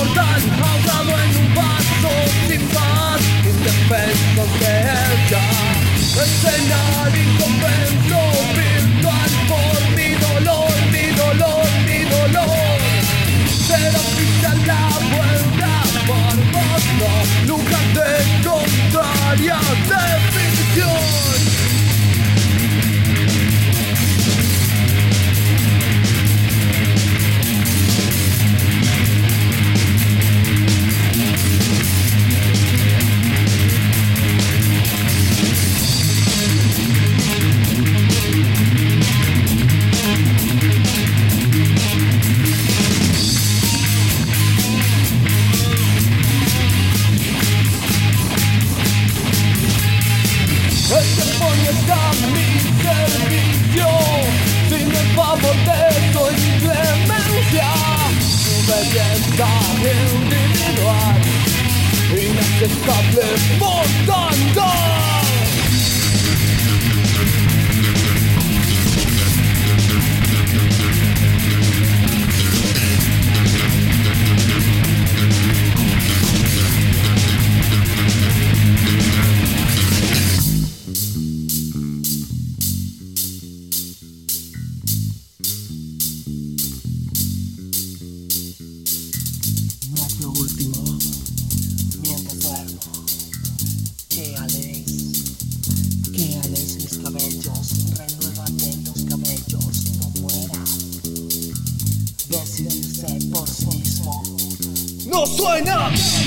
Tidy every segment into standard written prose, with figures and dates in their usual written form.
inmortal, ahogado en un vaso sin paz, indefensos de ella. Escenario inconvento virtual por mi dolor, mi dolor, mi dolor. Pero pisa la vuelta por vos, no, lugar de contraria definición. El tiempo no está a mi servicio, sin el favor de tu inclemencia. Tu belleza individual, inaccesible mortandad. Lo último, mientras duermo, que aléis mis cabellos, renuévate los cabellos, no mueras, decidirse por sí mismo. ¡No suena!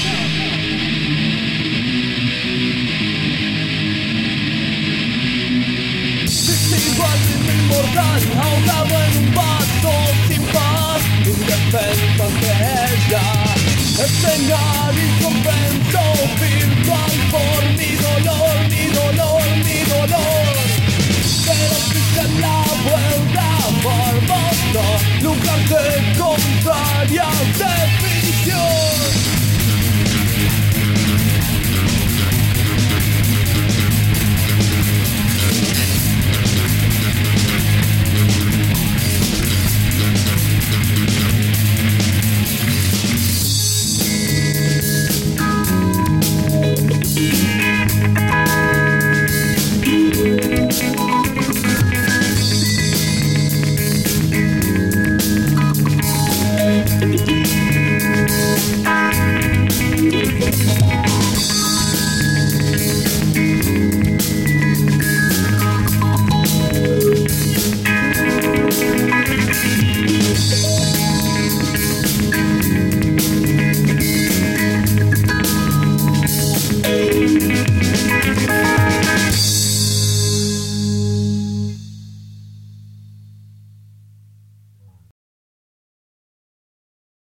Igual inmortal, ahogado en un vaso sin paz, indefensos de ella. Escenario inconvento virtual por mi dolor, mi dolor, mi dolor. Pero pisa la vuelta por vos, no, lugar de contraria definición.